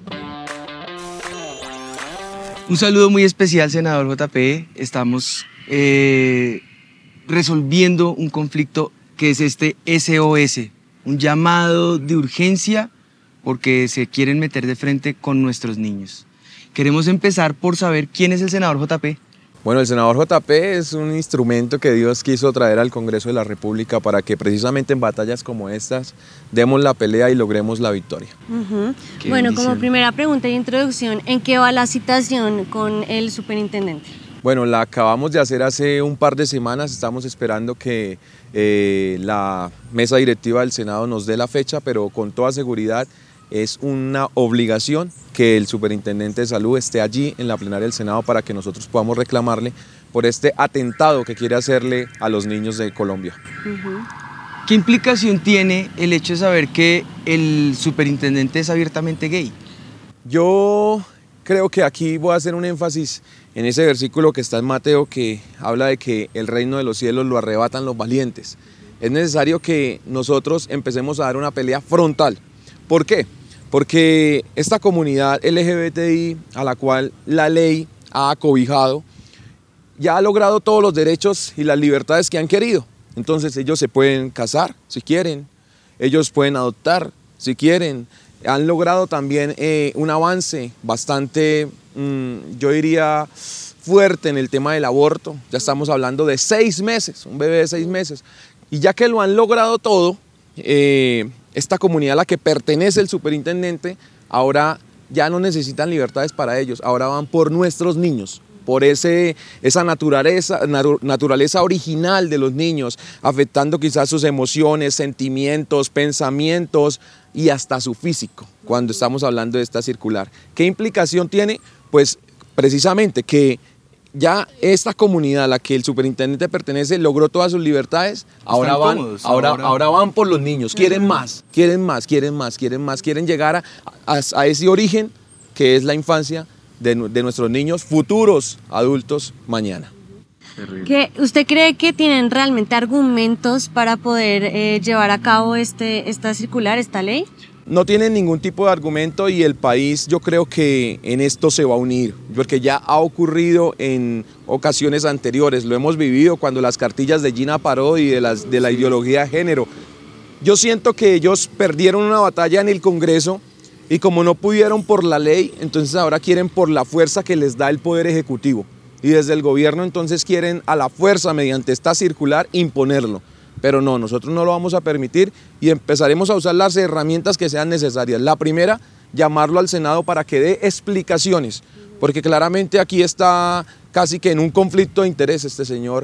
Un saludo muy especial, senador JP. Estamos resolviendo un conflicto que es este SOS un llamado de urgencia porque se quieren meter de frente con nuestros niños. Queremos empezar por saber quién es el senador JP. Bueno, el senador JP es un instrumento que Dios quiso traer al Congreso de la República para que precisamente en batallas como estas demos la pelea y logremos la victoria. Bueno, como primera pregunta de introducción, ¿en qué va la citación con el superintendente? Bueno, la acabamos de hacer hace un par de semanas, estamos esperando que la mesa directiva del Senado nos dé la fecha, pero con toda seguridad es una obligación que el superintendente de salud esté allí en la plenaria del Senado para que nosotros podamos reclamarle por este atentado que quiere hacerle a los niños de Colombia. ¿Qué implicación tiene el hecho de saber que el superintendente es abiertamente gay? Yo creo que aquí voy a hacer un énfasis en ese versículo que está en Mateo que habla de que el reino de los cielos lo arrebatan los valientes. Es necesario que nosotros empecemos a dar una pelea frontal. ¿Por qué? Porque esta comunidad LGBTI a la cual la ley ha acobijado ya ha logrado todos los derechos y las libertades que han querido. Entonces ellos se pueden casar si quieren, ellos pueden adoptar si quieren. Han logrado también un avance bastante, yo diría, fuerte en el tema del aborto. Ya estamos hablando de 6 meses, un bebé de 6 meses. Y ya que lo han logrado todo, esta comunidad a la que pertenece el superintendente, ahora ya no necesitan libertades para ellos, ahora van por nuestros niños, por esa naturaleza original de los niños, afectando quizás sus emociones, sentimientos, pensamientos y hasta su físico, cuando estamos hablando de esta circular. ¿Qué implicación tiene? Pues precisamente que ya esta comunidad a la que el superintendente pertenece logró todas sus libertades, ahora van por los niños, quieren más, quieren llegar a ese origen que es la infancia de nuestros niños, futuros adultos mañana. ¿Usted cree que tienen realmente argumentos para poder llevar a cabo esta circular, esta ley? No tienen ningún tipo de argumento y el país yo creo que en esto se va a unir, porque ya ha ocurrido en ocasiones anteriores, lo hemos vivido cuando las cartillas de Gina Parodi de la ideología de género. Yo siento que ellos perdieron una batalla en el Congreso y como no pudieron por la ley, entonces ahora quieren por la fuerza que les da el Poder Ejecutivo. Y desde el gobierno entonces quieren a la fuerza mediante esta circular imponerlo. Pero no, nosotros no lo vamos a permitir y empezaremos a usar las herramientas que sean necesarias. La primera, llamarlo al Senado para que dé explicaciones, porque claramente aquí está casi que en un conflicto de interés este señor,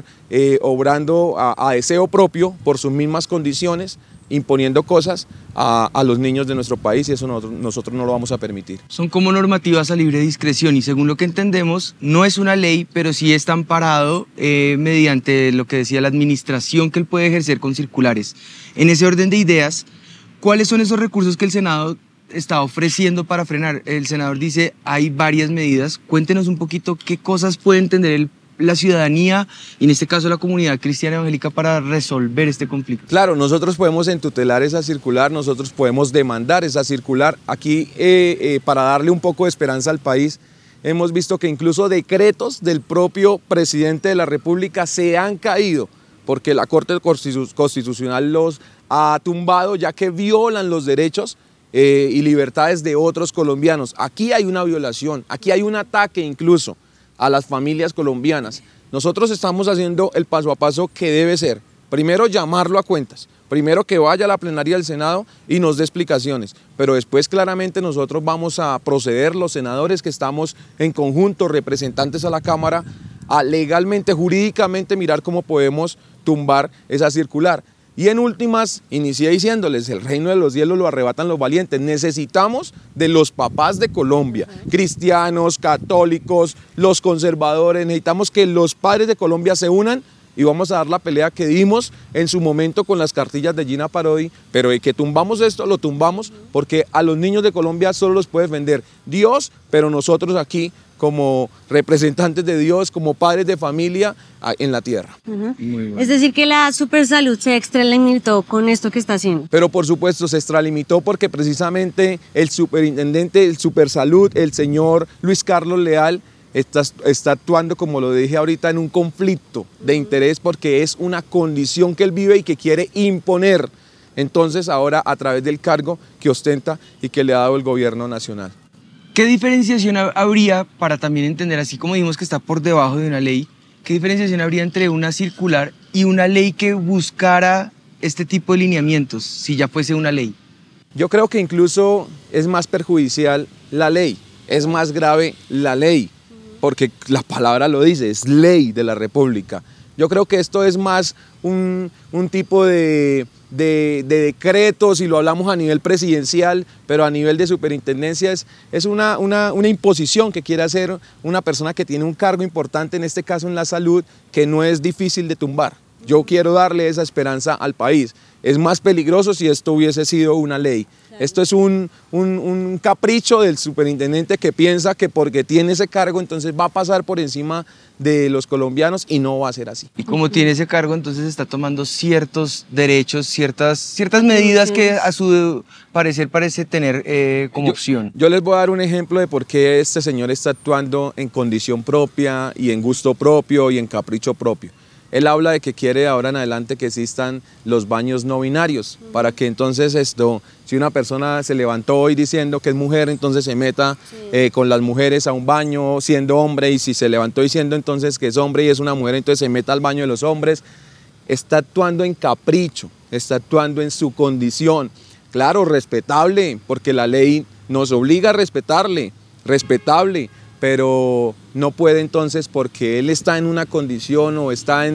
obrando a deseo propio por sus mismas condiciones, imponiendo cosas a los niños de nuestro país y eso nosotros no lo vamos a permitir. Son como normativas a libre discreción y según lo que entendemos no es una ley, pero sí está amparado mediante lo que decía la administración que él puede ejercer con circulares. En ese orden de ideas, ¿cuáles son esos recursos que el Senado está ofreciendo para frenar? El senador dice hay varias medidas. Cuéntenos un poquito qué cosas puede entender la ciudadanía y en este caso la comunidad cristiana evangélica para resolver este conflicto. Claro, nosotros podemos entutelar esa circular, nosotros podemos demandar esa circular. Aquí, para darle un poco de esperanza al país, hemos visto que incluso decretos del propio presidente de la República se han caído porque la Corte Constitucional los ha tumbado ya que violan los derechos y libertades de otros colombianos. Aquí hay una violación, aquí hay un ataque incluso a las familias colombianas. Nosotros estamos haciendo el paso a paso que debe ser. Primero llamarlo a cuentas, primero que vaya a la plenaria del Senado y nos dé explicaciones, pero después claramente nosotros vamos a proceder, los senadores que estamos en conjunto, representantes a la Cámara, a legalmente, jurídicamente mirar cómo podemos tumbar esa circular. Y en últimas, inicié diciéndoles, el reino de los cielos lo arrebatan los valientes. Necesitamos de los papás de Colombia, cristianos, católicos, los conservadores. Necesitamos que los padres de Colombia se unan y vamos a dar la pelea que dimos en su momento con las cartillas de Gina Parodi. Pero de que tumbamos esto, lo tumbamos porque a los niños de Colombia solo los puede defender Dios, pero nosotros aquí como representantes de Dios, como padres de familia en la tierra. Es decir, que la Supersalud se extralimitó con esto que está haciendo. Pero por supuesto se extralimitó porque precisamente el superintendente, el Supersalud, el señor Luis Carlos Leal, está actuando, como lo dije ahorita, en un conflicto de interés porque es una condición que él vive y que quiere imponer entonces ahora a través del cargo que ostenta y que le ha dado el gobierno nacional. ¿Qué diferenciación habría, para también entender, así como dijimos que está por debajo de una ley, qué diferenciación habría entre una circular y una ley que buscara este tipo de lineamientos, si ya fuese una ley? Yo creo que incluso es más perjudicial la ley, es más grave la ley, porque la palabra lo dice, es ley de la República. Yo creo que esto es más un tipo de decreto, si lo hablamos a nivel presidencial, pero a nivel de superintendencia es una imposición que quiere hacer una persona que tiene un cargo importante, en este caso en la salud, que no es difícil de tumbar. Yo quiero darle esa esperanza al país. Es más peligroso si esto hubiese sido una ley. Esto es un capricho del superintendente que piensa que porque tiene ese cargo entonces va a pasar por encima de los colombianos, y no va a ser así. Y como tiene ese cargo, entonces está tomando ciertos derechos, ciertas medidas que a su parecer parece tener como opción. Yo les voy a dar un ejemplo de por qué este señor está actuando en condición propia y en gusto propio y en capricho propio. Él habla de que quiere de ahora en adelante que existan los baños no binarios, para que entonces si una persona se levantó hoy diciendo que es mujer, entonces se meta con las mujeres a un baño siendo hombre, y si se levantó diciendo entonces que es hombre y es una mujer, entonces se meta al baño de los hombres. Está actuando en capricho, está actuando en su condición. Claro, respetable, porque la ley nos obliga a respetarle, respetable, pero no puede entonces, porque él está en una condición o está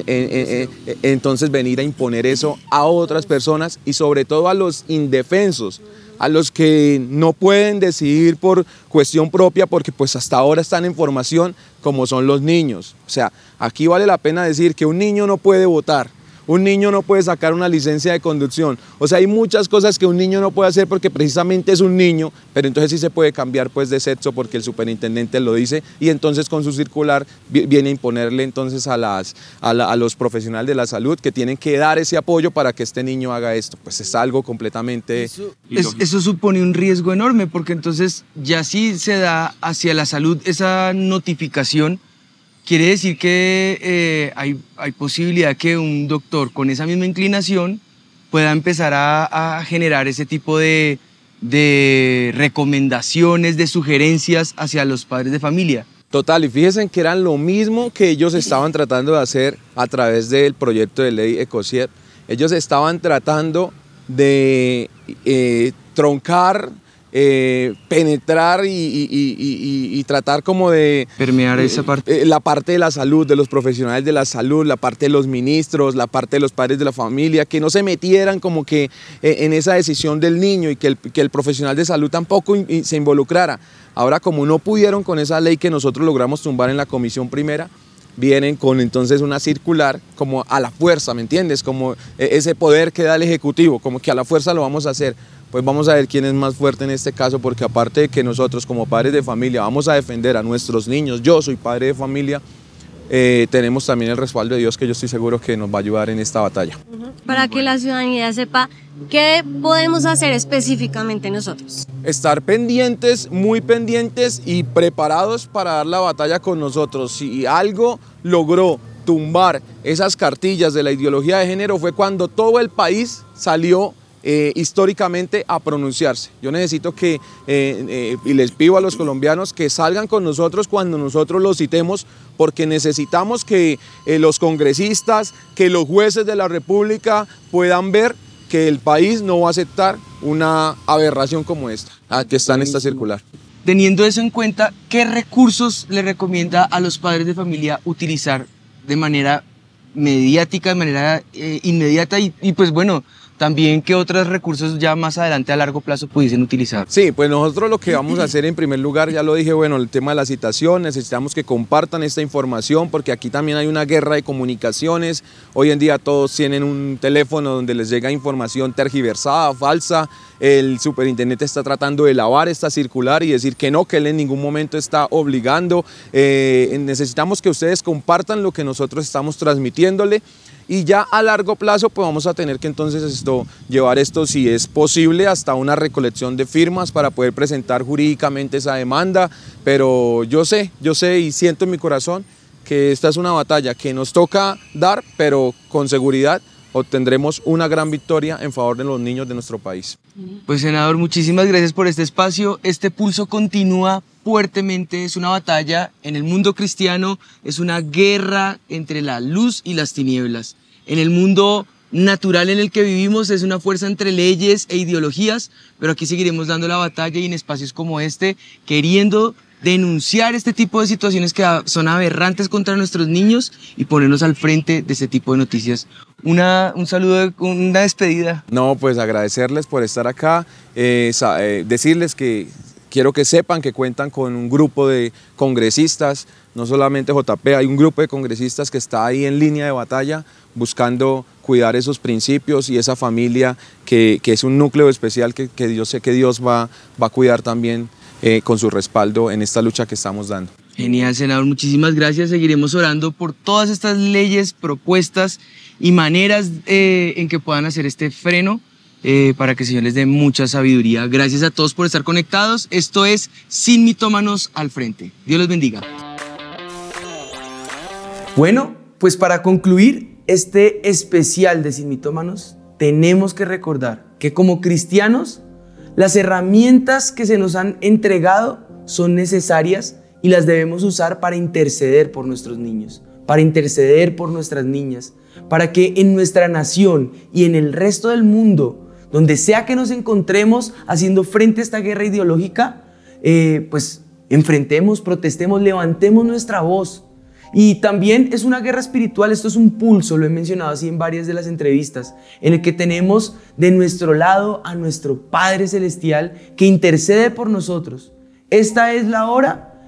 entonces venir a imponer eso a otras personas, y sobre todo a los indefensos, a los que no pueden decidir por cuestión propia, porque pues hasta ahora están en formación, como son los niños. O sea, aquí vale la pena decir que un niño no puede votar, un niño no puede sacar una licencia de conducción. O sea, hay muchas cosas que un niño no puede hacer porque precisamente es un niño, pero entonces sí se puede cambiar pues de sexo porque el superintendente lo dice, y entonces con su circular viene a imponerle entonces a los profesionales de la salud que tienen que dar ese apoyo para que este niño haga esto. Pues es algo completamente... Eso supone un riesgo enorme, porque entonces ya sí se da hacia la salud esa notificación. Quiere decir que hay posibilidad que un doctor con esa misma inclinación pueda empezar a generar ese tipo de recomendaciones, de sugerencias hacia los padres de familia. Total, y fíjense que eran lo mismo que ellos estaban tratando de hacer a través del proyecto de ley Ecosiet. Ellos estaban tratando de troncar, penetrar y tratar como de permear esa parte. La parte de la salud, de los profesionales de la salud, la parte de los ministros, la parte de los padres de la familia, que no se metieran como que en esa decisión del niño, y que el profesional de salud tampoco se involucrara. Ahora, como no pudieron con esa ley que nosotros logramos tumbar en la comisión primera, vienen con entonces una circular como a la fuerza, ¿me entiendes? Como ese poder que da el Ejecutivo, como que a la fuerza lo vamos a hacer. Pues vamos a ver quién es más fuerte en este caso, porque aparte de que nosotros como padres de familia vamos a defender a nuestros niños, yo soy padre de familia, tenemos también el respaldo de Dios, que yo estoy seguro que nos va a ayudar en esta batalla. Para que la ciudadanía sepa qué podemos hacer específicamente nosotros. Estar pendientes, muy pendientes y preparados para dar la batalla con nosotros. Si algo logró tumbar esas cartillas de la ideología de género fue cuando todo el país salió históricamente a pronunciarse. Yo necesito que, y les pido a los colombianos que salgan con nosotros cuando nosotros los citemos, porque necesitamos que los congresistas, que los jueces de la República puedan ver que el país no va a aceptar una aberración como esta, que está en esta circular. Teniendo eso en cuenta, ¿qué recursos le recomienda a los padres de familia utilizar de manera mediática, de manera inmediata, y pues bueno, también qué otros recursos ya más adelante a largo plazo pudiesen utilizar? Sí, pues nosotros lo que vamos a hacer en primer lugar, ya lo dije, bueno, el tema de la citación, necesitamos que compartan esta información, porque aquí también hay una guerra de comunicaciones. Hoy en día todos tienen un teléfono donde les llega información tergiversada, falsa. El superintendente está tratando de lavar esta circular y decir que no, que él en ningún momento está obligando. Necesitamos que ustedes compartan lo que nosotros estamos transmitiéndole, y ya a largo plazo pues vamos a tener que entonces llevar esto, si es posible, hasta una recolección de firmas para poder presentar jurídicamente esa demanda. Pero yo sé y siento en mi corazón que esta es una batalla que nos toca dar, pero con seguridad, obtendremos una gran victoria en favor de los niños de nuestro país. Pues senador, muchísimas gracias por este espacio. Este pulso continúa fuertemente, es una batalla en el mundo cristiano, es una guerra entre la luz y las tinieblas. En el mundo natural en el que vivimos es una fuerza entre leyes e ideologías, pero aquí seguiremos dando la batalla y en espacios como este, queriendo denunciar este tipo de situaciones que son aberrantes contra nuestros niños y ponernos al frente de este tipo de noticias. Un saludo, una despedida. No, pues agradecerles por estar acá, decirles que quiero que sepan que cuentan con un grupo de congresistas, no solamente JP, hay un grupo de congresistas que está ahí en línea de batalla buscando cuidar esos principios y esa familia que es un núcleo especial que yo sé que Dios va a cuidar también con su respaldo en esta lucha que estamos dando. Genial, senador, muchísimas gracias. Seguiremos orando por todas estas leyes, propuestas y maneras en que puedan hacer este freno para que el Señor les dé mucha sabiduría. Gracias a todos por estar conectados. Esto es Sin Mitómanos al Frente. Dios los bendiga. Bueno, pues para concluir este especial de Sin Mitómanos, tenemos que recordar que como cristianos, las herramientas que se nos han entregado son necesarias y las debemos usar para interceder por nuestros niños, para interceder por nuestras niñas, para que en nuestra nación y en el resto del mundo, donde sea que nos encontremos haciendo frente a esta guerra ideológica, pues enfrentemos, protestemos, levantemos nuestra voz. Y también es una guerra espiritual, esto es un pulso, lo he mencionado así en varias de las entrevistas, en el que tenemos de nuestro lado a nuestro Padre Celestial que intercede por nosotros. Esta es la hora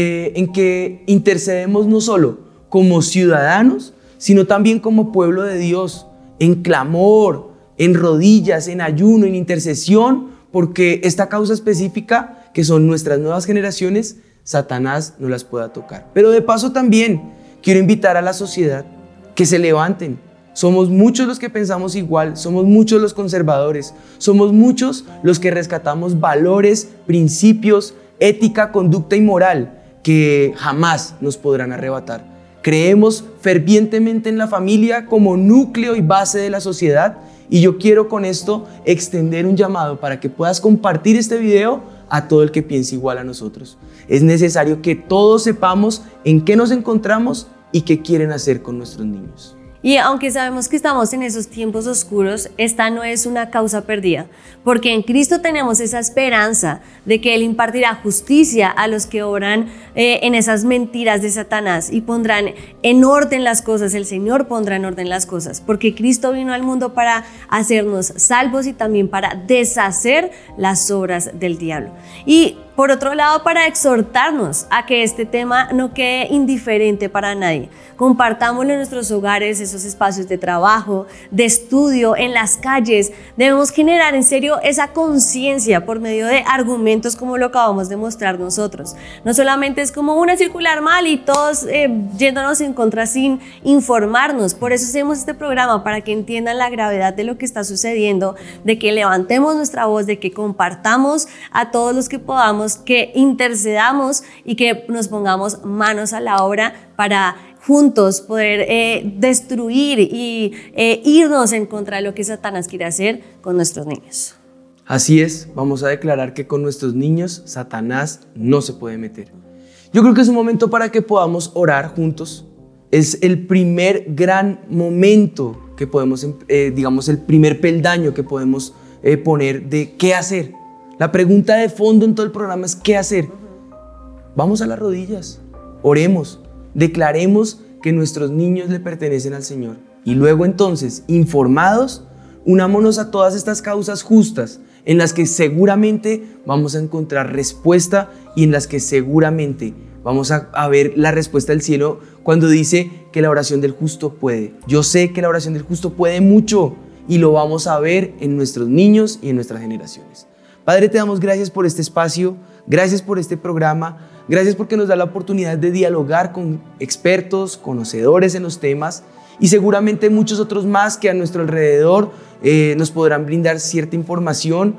en que intercedemos no solo como ciudadanos, sino también como pueblo de Dios, en clamor, en rodillas, en ayuno, en intercesión, porque esta causa específica, que son nuestras nuevas generaciones, Satanás no las pueda tocar. Pero de paso también quiero invitar a la sociedad que se levanten. Somos muchos los que pensamos igual, somos muchos los conservadores, somos muchos los que rescatamos valores, principios, ética, conducta y moral que jamás nos podrán arrebatar. Creemos fervientemente en la familia como núcleo y base de la sociedad y yo quiero con esto extender un llamado para que puedas compartir este video a todo el que piense igual a nosotros. Es necesario que todos sepamos en qué nos encontramos y qué quieren hacer con nuestros niños. Y aunque sabemos que estamos en esos tiempos oscuros, esta no es una causa perdida, porque en Cristo tenemos esa esperanza de que Él impartirá justicia a los que obran en esas mentiras de Satanás y pondrán en orden las cosas. El Señor pondrá en orden las cosas, porque Cristo vino al mundo para hacernos salvos y también para deshacer las obras del diablo. Y por otro lado, para exhortarnos a que este tema no quede indiferente para nadie. Compartámoslo en nuestros hogares, esos espacios de trabajo, de estudio, en las calles. Debemos generar en serio esa conciencia por medio de argumentos como lo acabamos de mostrar nosotros. No solamente es como una circular mal y todos yéndonos en contra sin informarnos. Por eso hacemos este programa, para que entiendan la gravedad de lo que está sucediendo, de que levantemos nuestra voz, de que compartamos a todos los que podamos, que intercedamos y que nos pongamos manos a la obra para juntos poder destruir y irnos en contra de lo que Satanás quiere hacer con nuestros niños. Así es, vamos a declarar que con nuestros niños Satanás no se puede meter. Yo creo que es un momento para que podamos orar juntos. Es el primer gran momento que podemos, digamos, el primer peldaño que podemos poner de qué hacer. La pregunta de fondo en todo el programa es ¿qué hacer? Vamos a las rodillas, oremos, declaremos que nuestros niños le pertenecen al Señor y luego entonces, informados, unámonos a todas estas causas justas en las que seguramente vamos a encontrar respuesta y en las que seguramente vamos a ver la respuesta del cielo cuando dice que la oración del justo puede. Yo sé que la oración del justo puede mucho y lo vamos a ver en nuestros niños y en nuestras generaciones. Padre, te damos gracias por este espacio, gracias por este programa, gracias porque nos da la oportunidad de dialogar con expertos, conocedores en los temas y seguramente muchos otros más que a nuestro alrededor nos podrán brindar cierta información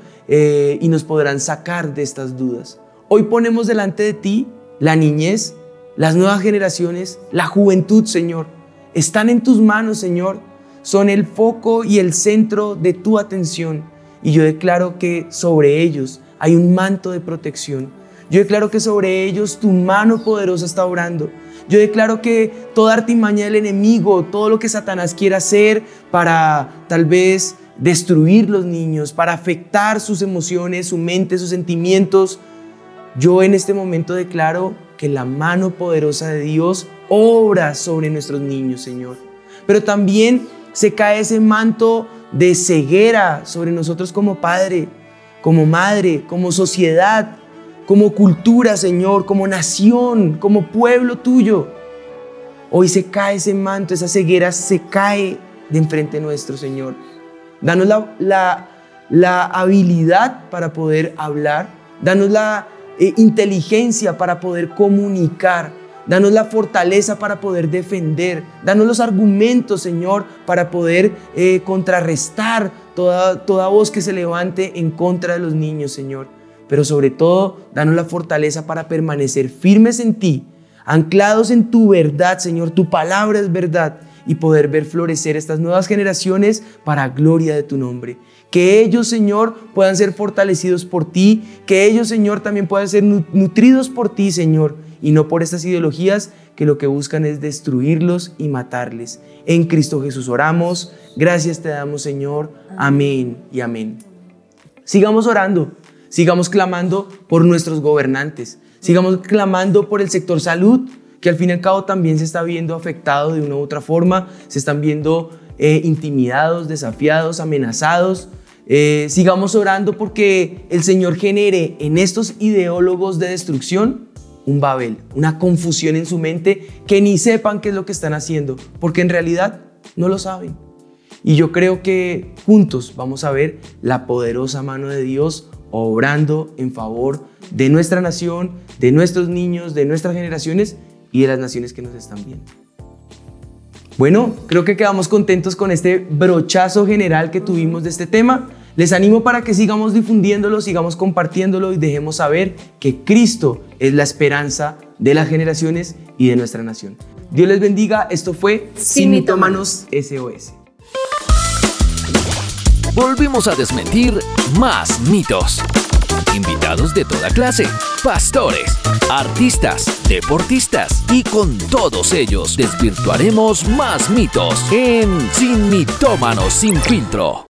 y nos podrán sacar de estas dudas. Hoy ponemos delante de ti la niñez, las nuevas generaciones, la juventud, Señor. Están en tus manos, Señor. son el foco y el centro de tu atención. Y yo declaro que sobre ellos hay un manto de protección. Yo declaro que sobre ellos tu mano poderosa está obrando. Yo declaro que toda artimaña del enemigo, todo lo que Satanás quiera hacer para tal vez destruir los niños, para afectar sus emociones, su mente, sus sentimientos, yo en este momento declaro que la mano poderosa de Dios obra sobre nuestros niños, Señor. Pero también se cae ese manto de ceguera sobre nosotros como padre, como madre, como sociedad, como cultura, Señor, como nación, como pueblo tuyo. Hoy se cae ese manto, esa ceguera se cae de enfrente nuestro, Señor. Danos la habilidad para poder hablar, danos la inteligencia para poder comunicar, danos la fortaleza para poder defender, danos los argumentos, Señor, para poder contrarrestar toda voz que se levante en contra de los niños, Señor. Pero sobre todo, danos la fortaleza para permanecer firmes en ti, anclados en tu verdad, Señor. Tu palabra es verdad, y poder ver florecer estas nuevas generaciones para gloria de tu nombre. Que ellos, Señor, puedan ser fortalecidos por ti, que ellos, Señor, también puedan ser nutridos por ti, Señor, y no por estas ideologías que lo que buscan es destruirlos y matarles. En Cristo Jesús oramos. Gracias te damos, Señor. Amén y amén. Sigamos orando, sigamos clamando por nuestros gobernantes, sigamos clamando por el sector salud, que al fin y al cabo también se está viendo afectado de una u otra forma, se están viendo intimidados, desafiados, amenazados. Sigamos orando porque el Señor genere en estos ideólogos de destrucción un Babel, una confusión en su mente, que ni sepan qué es lo que están haciendo, porque en realidad no lo saben. Y yo creo que juntos vamos a ver la poderosa mano de Dios obrando en favor de nuestra nación, de nuestros niños, de nuestras generaciones y de las naciones que nos están viendo. Bueno, creo que quedamos contentos con este brochazo general que tuvimos de este tema. Les animo para que sigamos difundiéndolo, sigamos compartiéndolo y dejemos saber que Cristo es la esperanza de las generaciones y de nuestra nación. Dios les bendiga. Esto fue Sin Mitómanos SOS. Volvimos a desmentir más mitos. Invitados de toda clase, pastores, artistas, deportistas y con todos ellos desvirtuaremos más mitos en Sin Mitómanos Sin Filtro.